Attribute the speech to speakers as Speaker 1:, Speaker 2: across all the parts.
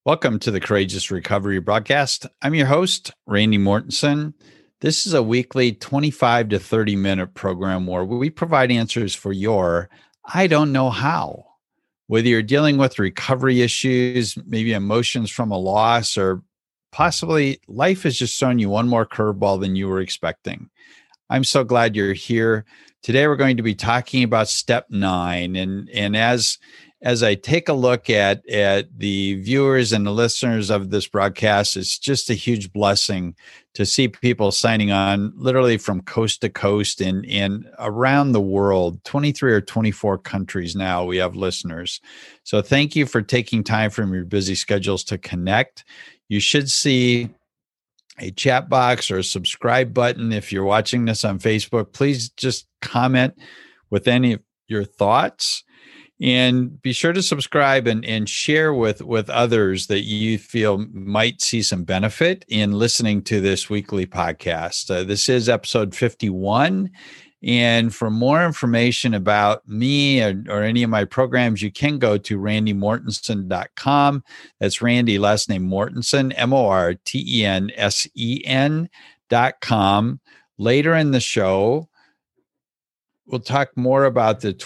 Speaker 1: Welcome to the Courageous Recovery broadcast. I'm your host, Randy Mortensen. This is a weekly 25 to 30 minute program where we provide answers for your I don't know how. Whether you're dealing with recovery issues, maybe emotions from a loss, or possibly life has just thrown you one more curveball than you were expecting. I'm so glad you're here. Today we're going to be talking about step 9. And as I take a look at the viewers and the listeners of this broadcast, it's just a huge blessing to see people signing on literally from coast to coast and around the world. 23 or 24 countries now we have listeners. So thank you for taking time from your busy schedules to connect. You should see a chat box or a subscribe button. If you're watching this on Facebook, please just comment with any of your thoughts. And be sure to subscribe and share with others that you feel might see some benefit in listening to this weekly podcast. This is episode 51. And for more information about me or any of my programs, you can go to randymortensen.com. That's Randy, last name Mortensen, Mortensen.com. Later in the show, we'll talk more about the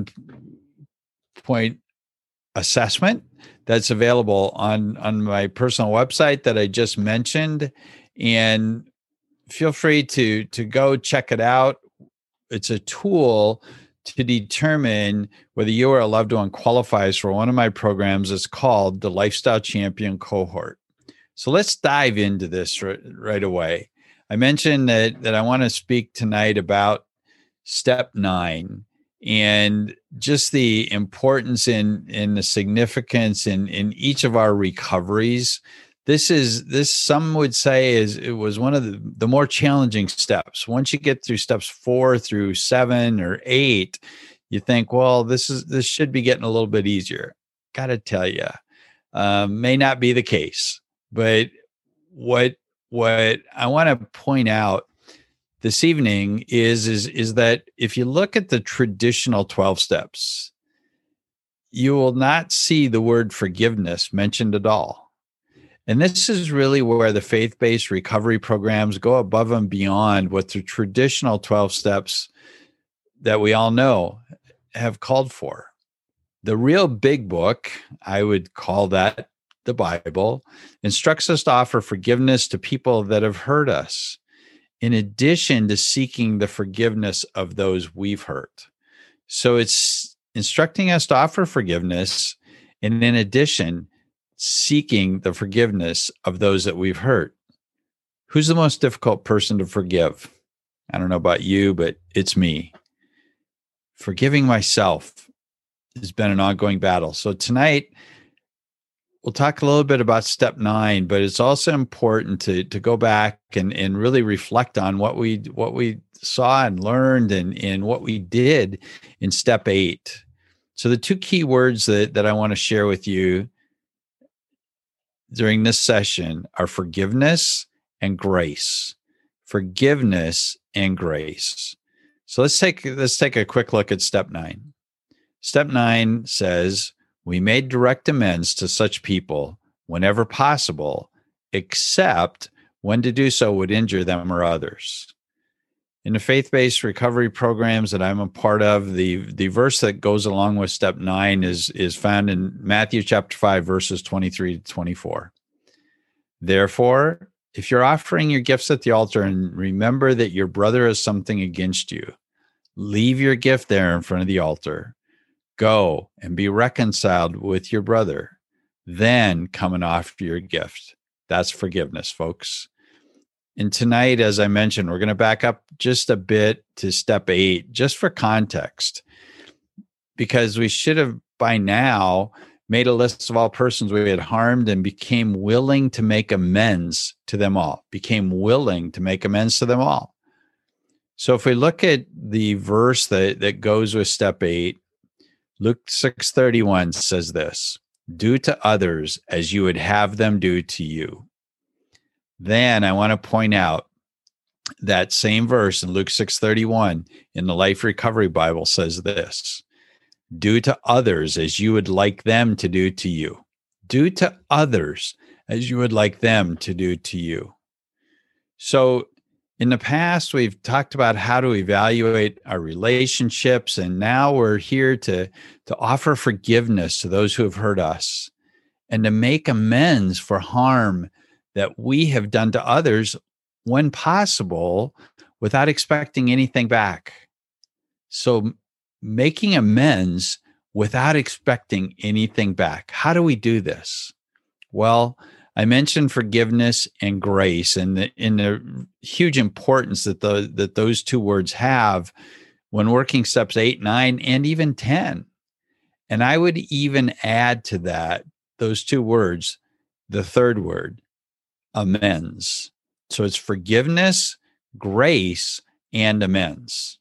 Speaker 1: 21-point assessment that's available on my personal website that I just mentioned. And feel free to go check it out. It's a tool to determine whether you or a loved one qualifies for one of my programs. It's called the Lifestyle Champion Cohort. So let's dive into this right away. I mentioned that I want to speak tonight about step 9 and just the importance in the significance in each of our recoveries. This some would say it was one of the more challenging steps. Once you get through steps 4 through 7 or 8, you think, well, this should be getting a little bit easier. Got to tell you, may not be the case. But what I want to point out this evening is that if you look at the traditional 12 steps, you will not see the word forgiveness mentioned at all. And this is really where the faith-based recovery programs go above and beyond what the traditional 12 steps that we all know have called for. The real big book, I would call that the Bible, instructs us to offer forgiveness to people that have hurt us, in addition to seeking the forgiveness of those we've hurt. So it's instructing us to offer forgiveness, and in addition, seeking the forgiveness of those that we've hurt. Who's the most difficult person to forgive? I don't know about you, but it's me. Forgiving myself has been an ongoing battle. So tonight, we'll talk a little bit about step 9, but it's also important to go back and really reflect on what we saw and learned and what we did in step 8. So the two key words that I want to share with you during this session are forgiveness and grace. Forgiveness and grace. So let's take a quick look at step 9. Step 9 says, we made direct amends to such people whenever possible, except when to do so would injure them or others. In the faith-based recovery programs that I'm a part of, the verse that goes along with step 9 is found in Matthew chapter 5, verses 23 to 24. Therefore, if you're offering your gifts at the altar and remember that your brother has something against you, leave your gift there in front of the altar. Go and be reconciled with your brother. Then come and offer your gift. That's forgiveness, folks. And tonight, as I mentioned, we're going to back up just a bit to step 8, just for context, because we should have by now made a list of all persons we had harmed and became willing to make amends to them all. So if we look at the verse that goes with step 8, Luke 6:31 says this, do to others as you would have them do to you. Then I want to point out that same verse in Luke 6:31 in the Life Recovery Bible says this, do to others as you would like them to do to you. do to others as you would like them to do to you. So, in the past, we've talked about how to evaluate our relationships, and now we're here to offer forgiveness to those who have hurt us and to make amends for harm that we have done to others when possible without expecting anything back. So, making amends without expecting anything back. How do we do this? Well, I mentioned forgiveness and grace and the huge importance that those two words have when working steps 8, 9, and even 10. And I would even add to that, those two words, the third word, amends. So it's forgiveness, grace, and amends.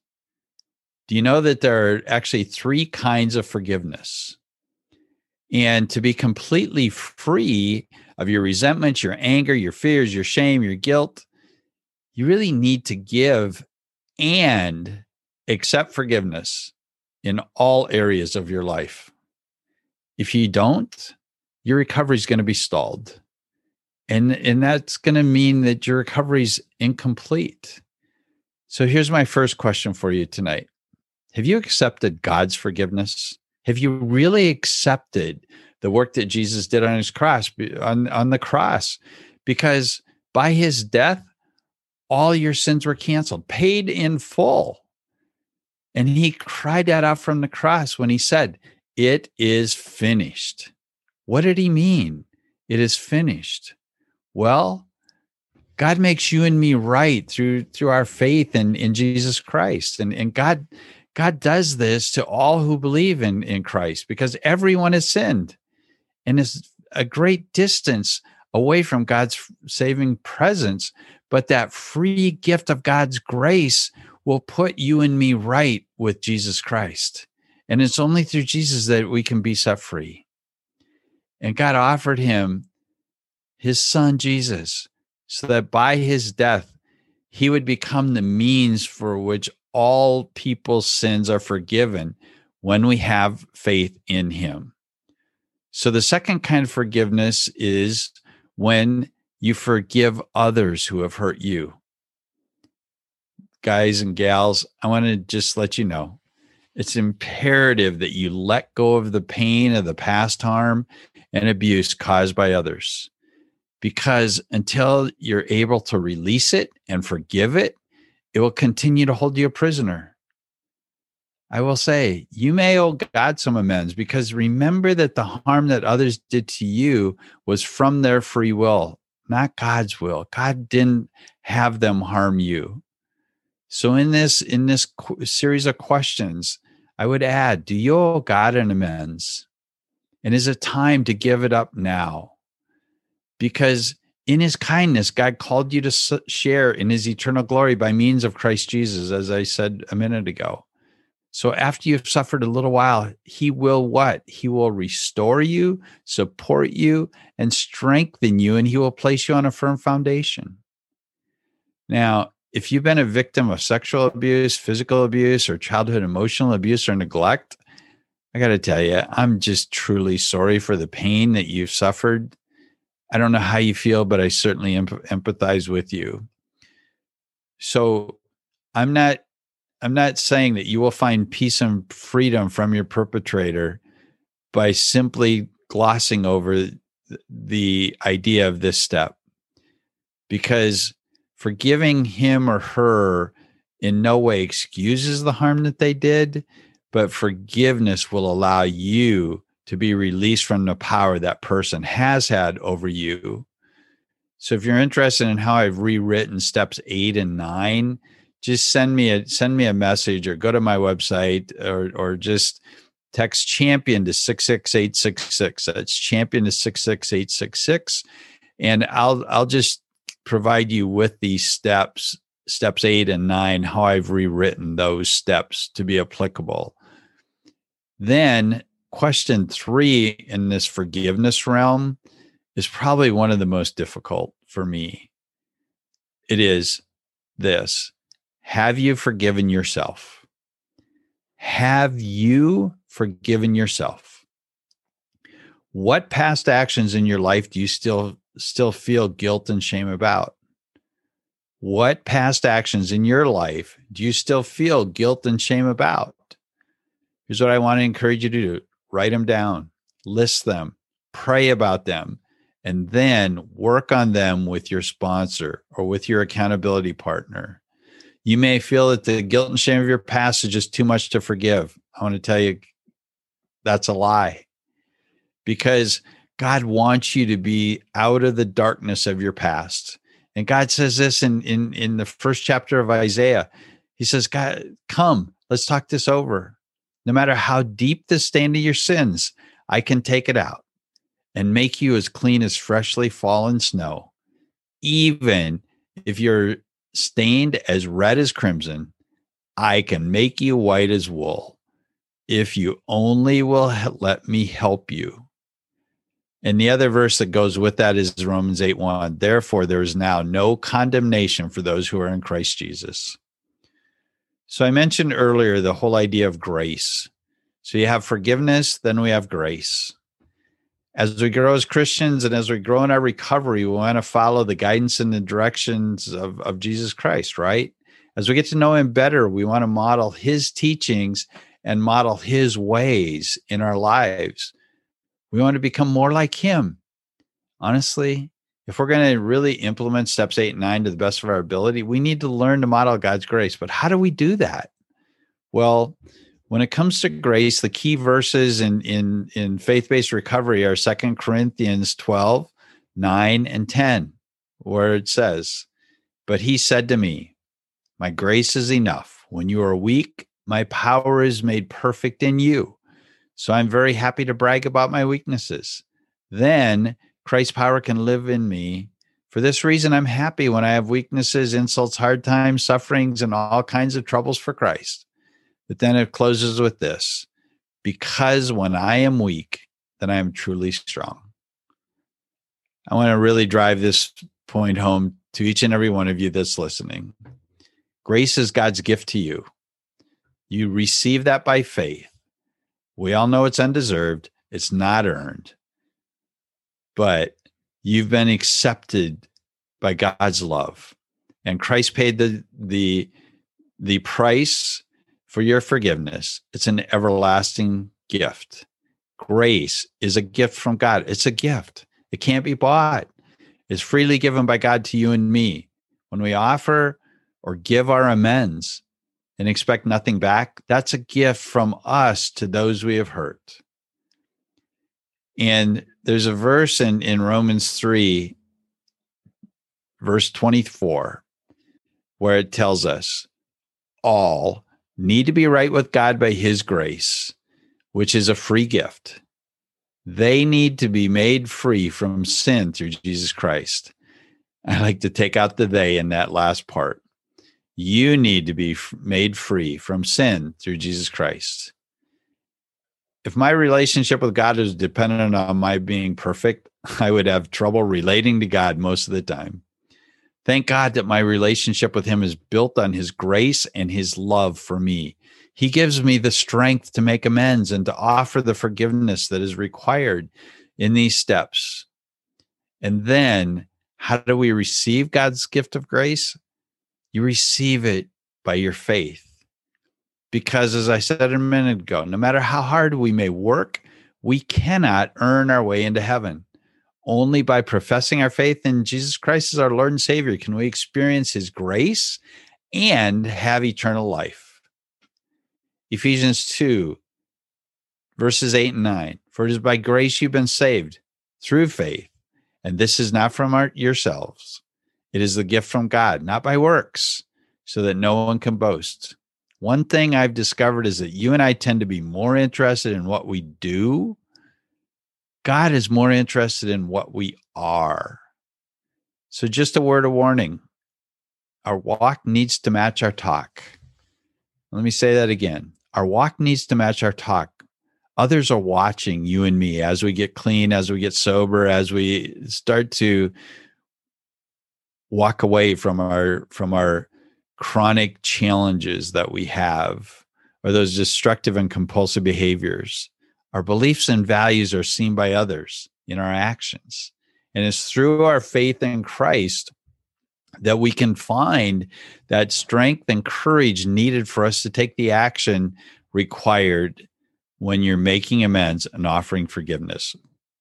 Speaker 1: Do you know that there are actually 3 kinds of forgiveness? And to be completely free of your resentments, your anger, your fears, your shame, your guilt, you really need to give and accept forgiveness in all areas of your life. If you don't, your recovery is going to be stalled. And that's going to mean that your recovery is incomplete. So here's my first question for you tonight. Have you accepted God's forgiveness? Have you really accepted the work that Jesus did on his cross, on the cross? Because by his death, all your sins were canceled, paid in full. And he cried that out from the cross when he said, "It is finished." What did he mean? It is finished. Well, God makes you and me right through our faith in Jesus Christ. And God does this to all who believe in Christ, because everyone has sinned and is a great distance away from God's saving presence. But that free gift of God's grace will put you and me right with Jesus Christ. And it's only through Jesus that we can be set free. And God offered him his son, Jesus, so that by his death, he would become the means for which all people's sins are forgiven when we have faith in him. So the second kind of forgiveness is when you forgive others who have hurt you. Guys and gals, I want to just let you know, it's imperative that you let go of the pain of the past harm and abuse caused by others. Because until you're able to release it and forgive it, it will continue to hold you a prisoner. I will say, you may owe God some amends, because remember that the harm that others did to you was from their free will, not God's will. God didn't have them harm you. So in this series of questions, I would add, do you owe God an amends? And is it time to give it up now? Because in his kindness, God called you to share in his eternal glory by means of Christ Jesus, as I said a minute ago. So after you've suffered a little while, he will what? He will restore you, support you, and strengthen you, and he will place you on a firm foundation. Now, if you've been a victim of sexual abuse, physical abuse, or childhood emotional abuse or neglect, I got to tell you, I'm just truly sorry for the pain that you've suffered. I don't know how you feel, but I certainly empathize with you. So I'm not saying that you will find peace and freedom from your perpetrator by simply glossing over the idea of this step, because forgiving him or her in no way excuses the harm that they did, but forgiveness will allow you to be released from the power that person has had over you. So if you're interested in how I've rewritten steps 8 and 9, just send me a message, or go to my website, or just text champion to 66866. That's champion to 66866. And I'll just provide you with these steps 8 and 9, how I've rewritten those steps to be applicable. Then question 3 in this forgiveness realm is probably one of the most difficult for me. It is this: have you forgiven yourself? Have you forgiven yourself? What past actions in your life do you still feel guilt and shame about? What past actions in your life do you still feel guilt and shame about? Here's what I want to encourage you to do. Write them down, list them, pray about them, and then work on them with your sponsor or with your accountability partner. You may feel that the guilt and shame of your past is just too much to forgive. I want to tell you that's a lie, because God wants you to be out of the darkness of your past. And God says this in the first chapter of Isaiah. He says, God, come, let's talk this over. No matter how deep the stain of your sins, I can take it out and make you as clean as freshly fallen snow. Even if you're stained as red as crimson, I can make you white as wool if you only will let me help you. And the other verse that goes with that is Romans 8:1. Therefore, there is now no condemnation for those who are in Christ Jesus. So I mentioned earlier the whole idea of grace. So you have forgiveness, then we have grace. As we grow as Christians and as we grow in our recovery, we want to follow the guidance and the directions of Jesus Christ, right? As we get to know him better, we want to model his teachings and model his ways in our lives. We want to become more like him. Honestly, if we're going to really implement steps 8 and 9 to the best of our ability, we need to learn to model God's grace. But how do we do that? Well, when it comes to grace, the key verses in faith-based recovery are 2 Corinthians 12, 9, and 10, where it says, but he said to me, my grace is enough. When you are weak, my power is made perfect in you. So I'm very happy to brag about my weaknesses. Then Christ's power can live in me. For this reason, I'm happy when I have weaknesses, insults, hard times, sufferings, and all kinds of troubles for Christ. But then it closes with this, because when I am weak, then I am truly strong. I want to really drive this point home to each and every one of you that's listening. Grace is God's gift to you. You receive that by faith. We all know it's undeserved. It's not earned. But you've been accepted by God's love. And Christ paid the price for your forgiveness. It's an everlasting gift. Grace is a gift from God. It's a gift. It can't be bought. It's freely given by God to you and me. When we offer or give our amends and expect nothing back, that's a gift from us to those we have hurt. And there's a verse in Romans 3, verse 24, where it tells us all need to be right with God by his grace, which is a free gift. They need to be made free from sin through Jesus Christ. I like to take out the they in that last part. You need to be made free from sin through Jesus Christ. If my relationship with God is dependent on my being perfect, I would have trouble relating to God most of the time. Thank God that my relationship with him is built on his grace and his love for me. He gives me the strength to make amends and to offer the forgiveness that is required in these steps. And then, how do we receive God's gift of grace? You receive it by your faith. Because as I said a minute ago, no matter how hard we may work, we cannot earn our way into heaven. Only by professing our faith in Jesus Christ as our Lord and Savior can we experience his grace and have eternal life. Ephesians 2, verses 8 and 9. For it is by grace you've been saved through faith, and this is not from yourselves. It is the gift from God, not by works, so that no one can boast. One thing I've discovered is that you and I tend to be more interested in what we do. God is more interested in what we are. So just a word of warning. Our walk needs to match our talk. Let me say that again. Our walk needs to match our talk. Others are watching you and me as we get clean, as we get sober, as we start to walk away from our chronic challenges that we have, or those destructive and compulsive behaviors. Our beliefs and values are seen by others in our actions. And it's through our faith in Christ that we can find that strength and courage needed for us to take the action required when you're making amends and offering forgiveness.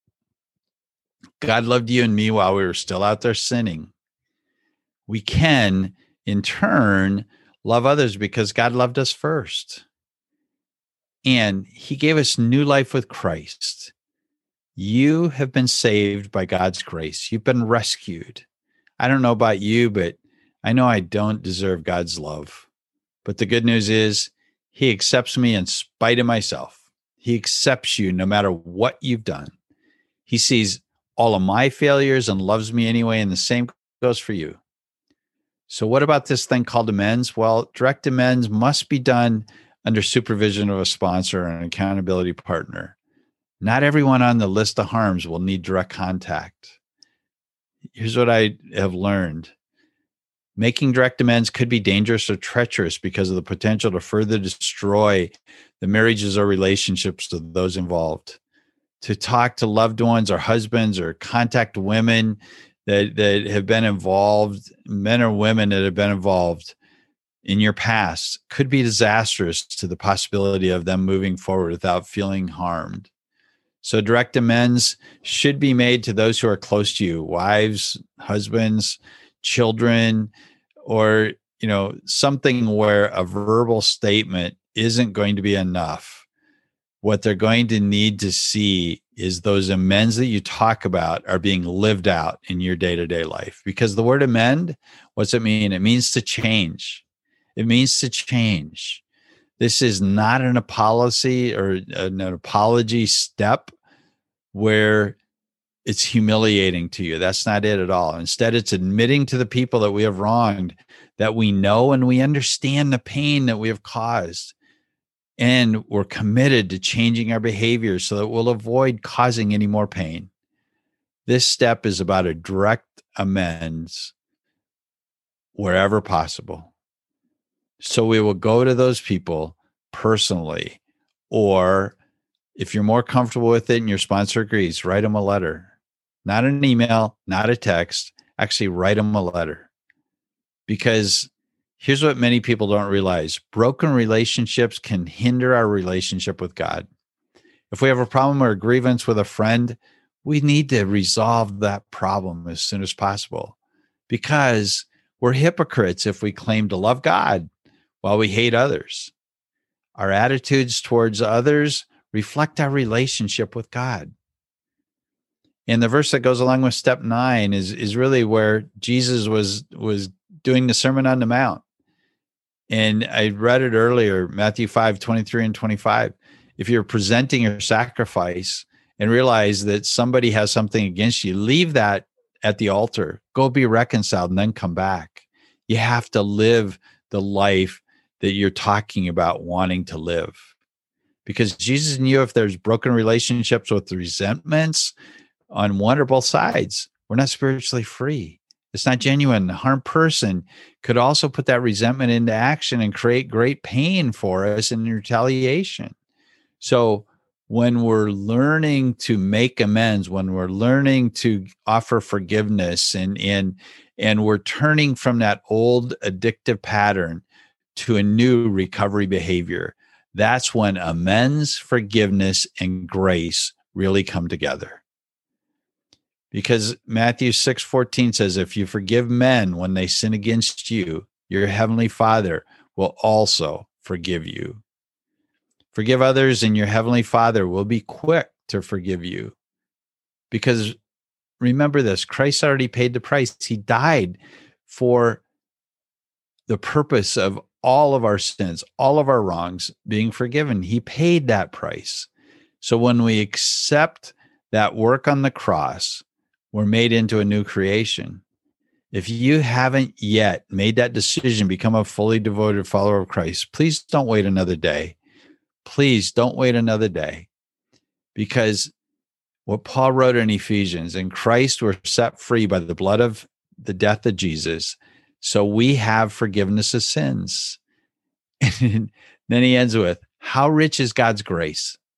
Speaker 1: God loved you and me while we were still out there sinning. We can, in turn, love others because God loved us first. And he gave us new life with Christ. You have been saved by God's grace. You've been rescued. I don't know about you, but I know I don't deserve God's love. But the good news is he accepts me in spite of myself. He accepts you no matter what you've done. He sees all of my failures and loves me anyway, and the same goes for you. So what about this thing called amends? Well, direct amends must be done under supervision of a sponsor and an accountability partner. Not everyone on the list of harms will need direct contact. Here's what I have learned. Making direct amends could be dangerous or treacherous because of the potential to further destroy the marriages or relationships of those involved. To talk to loved ones or husbands or contact women that have been involved, men or women that have been involved in your past could be disastrous to the possibility of them moving forward without feeling harmed. So direct amends should be made to those who are close to you, wives, husbands, children, or, something where a verbal statement isn't going to be enough. What they're going to need to see is those amends that you talk about are being lived out in your day-to-day life. Because the word amend, what's it mean? It means to change. It means to change. This is not an apology or an apology step where it's humiliating to you. That's not it at all. Instead, it's admitting to the people that we have wronged, that we know and we understand the pain that we have caused. And we're committed to changing our behavior so that we'll avoid causing any more pain. This step is about a direct amends wherever possible. So we will go to those people personally, or if you're more comfortable with it and your sponsor agrees, write them a letter. Not an email, not a text. Actually, write them a letter. Because here's what many people don't realize. Broken relationships can hinder our relationship with God. If we have a problem or a grievance with a friend, we need to resolve that problem as soon as possible. Because we're hypocrites if we claim to love God while we hate others. Our attitudes towards others reflect our relationship with God. And the verse that goes along with step 9 is really where Jesus was doing the Sermon on the Mount. And I read it earlier, Matthew 5:23 and 25. If you're presenting your sacrifice and realize that somebody has something against you, leave that at the altar. Go be reconciled and then come back. You have to live the life that you're talking about wanting to live. Because Jesus knew if there's broken relationships with resentments on one or both sides, we're not spiritually free. It's not genuine. The harmed person could also put that resentment into action and create great pain for us in retaliation. So when we're learning to make amends, when we're learning to offer forgiveness and we're turning from that old addictive pattern to a new recovery behavior, that's when amends, forgiveness, and grace really come together. Because Matthew 6:14 says, if you forgive men when they sin against you, your heavenly Father will also forgive you. Forgive others, and your heavenly Father will be quick to forgive you. Because remember this, Christ already paid the price. He died for the purpose of all of our sins, all of our wrongs being forgiven. He paid that price. So when we accept that work on the cross, we're made into a new creation. If you haven't yet made that decision, become a fully devoted follower of Christ, please don't wait another day. Please don't wait another day. Because what Paul wrote in Ephesians, in Christ we're set free by the blood of the death of Jesus. So we have forgiveness of sins. And then he ends with, how rich is God's grace?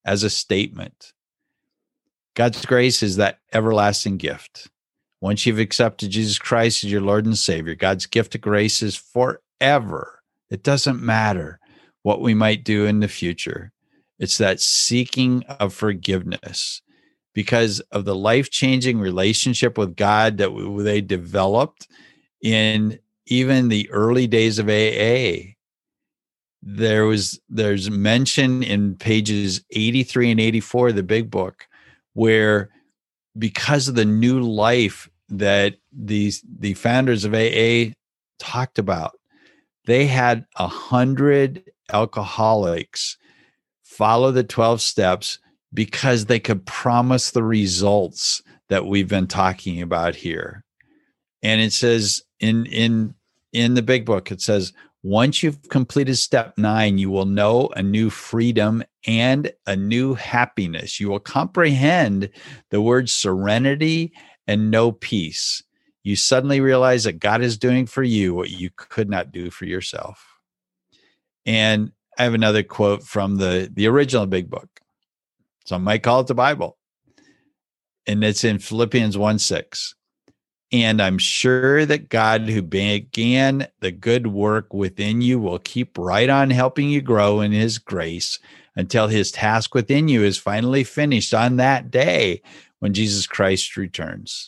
Speaker 1: as a statement. God's grace is that everlasting gift. Once you've accepted Jesus Christ as your Lord and Savior, God's gift of grace is forever. It doesn't matter what we might do in the future. It's that seeking of forgiveness because of the life-changing relationship with God that they developed in even the early days of AA. There's mention in pages 83 and 84 of the Big Book where, because of the new life that the founders of AA talked about, they had 100 alcoholics follow the 12 steps because they could promise the results that we've been talking about here. And it says in the Big Book, it says, once you've completed step 9, you will know a new freedom and a new happiness. You will comprehend the word serenity and know peace. You suddenly realize that God is doing for you what you could not do for yourself. And I have another quote from the original Big Book. Some might call it the Bible. And it's in Philippians 1:6. And I'm sure that God who began the good work within you will keep right on helping you grow in his grace until his task within you is finally finished on that day when Jesus Christ returns.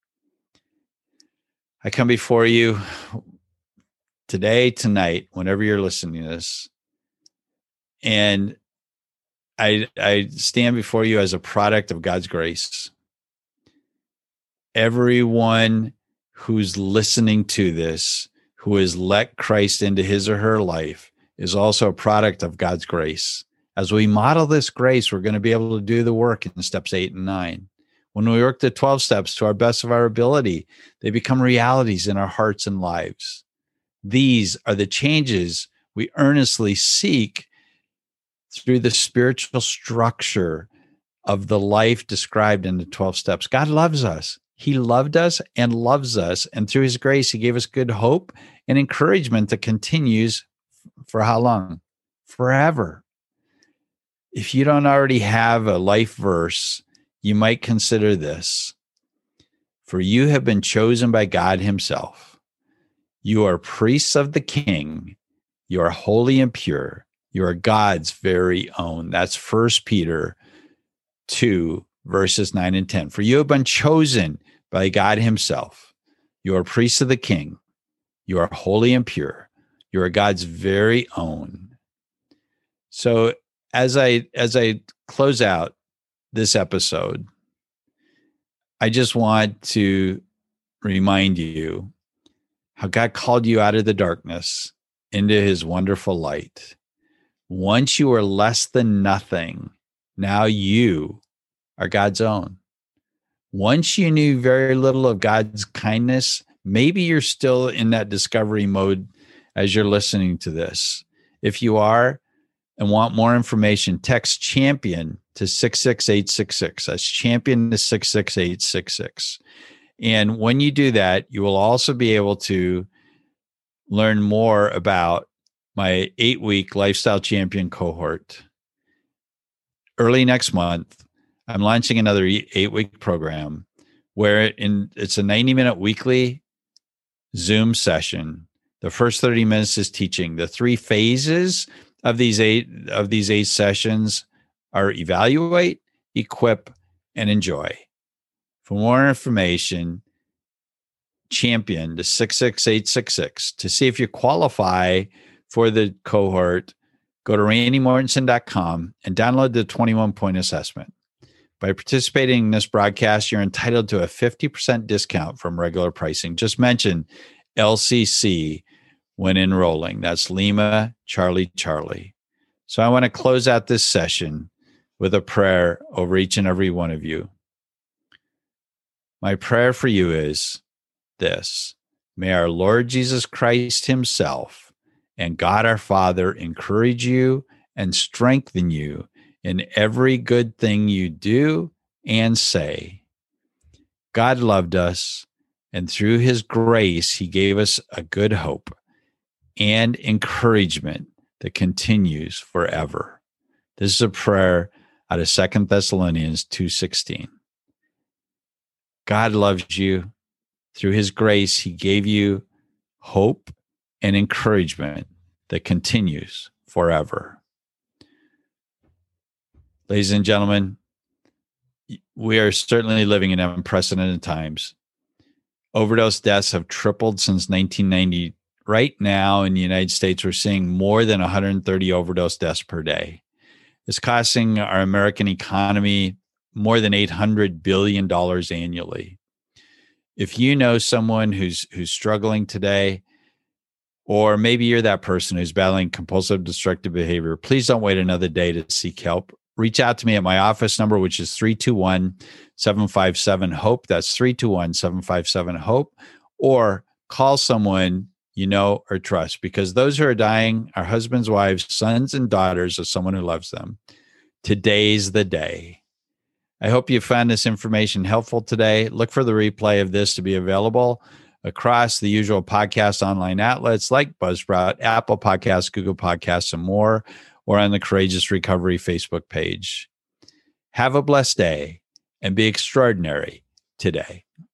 Speaker 1: I come before you today, tonight, whenever you're listening to this, and I stand before you as a product of God's grace. Everyone who's listening to this, who has let Christ into his or her life, is also a product of God's grace. As we model this grace, we're going to be able to do the work in steps 8 and 9. When we work the 12 steps to our best of our ability, they become realities in our hearts and lives. These are the changes we earnestly seek through the spiritual structure of the life described in the 12 steps. God loves us. He loved us and loves us. And through his grace, he gave us good hope and encouragement that continues for how long? Forever. If you don't already have a life verse, you might consider this. For you have been chosen by God himself. You are priests of the King. You are holy and pure. You are God's very own. That's 1 Peter 2, verses 9 and 10. For you have been chosen by God himself. You are priests of the King. You are holy and pure. You are God's very own. So as I close out this episode, I just want to remind you how God called you out of the darkness into his wonderful light. Once you were less than nothing, now you are God's own. Once you knew very little of God's kindness, maybe you're still in that discovery mode as you're listening to this. If you are and want more information, text champion to 66866. That's champion to 66866. And when you do that, you will also be able to learn more about my 8-week Lifestyle Champion cohort. Early next month, I'm launching another 8-week program where it's a 90-minute weekly Zoom session. The first 30 minutes is teaching. The 3 phases of these eight sessions are evaluate, equip, and enjoy. For more information, champion to 66866. To see if you qualify for the cohort, go to randymortensen.com and download the 21-point assessment. By participating in this broadcast, you're entitled to a 50% discount from regular pricing. Just mention LCC when enrolling. That's Lima, Charlie, Charlie. So I want to close out this session with a prayer over each and every one of you. My prayer for you is this: may our Lord Jesus Christ himself and God our Father encourage you and strengthen you in every good thing you do and say. God loved us, and through his grace, he gave us a good hope and encouragement that continues forever. This is a prayer out of 2 Thessalonians 2:16. God loves you. Through his grace, he gave you hope and encouragement that continues forever. Ladies and gentlemen, we are certainly living in unprecedented times. Overdose deaths have tripled since 1990. Right now in the United States, we're seeing more than 130 overdose deaths per day. It's costing our American economy more than $800 billion annually. If you know someone who's struggling today, or maybe you're that person who's battling compulsive destructive behavior, please don't wait another day to seek help. Reach out to me at my office number, which is 321-757-HOPE. That's 321-757-HOPE. Or call someone you know or trust, because those who are dying are husbands, wives, sons, and daughters of someone who loves them. Today's the day. I hope you found this information helpful today. Look for the replay of this to be available across the usual podcast online outlets like Buzzsprout, Apple Podcasts, Google Podcasts, and more, or on the Courageous Recovery Facebook page. Have a blessed day and be extraordinary today.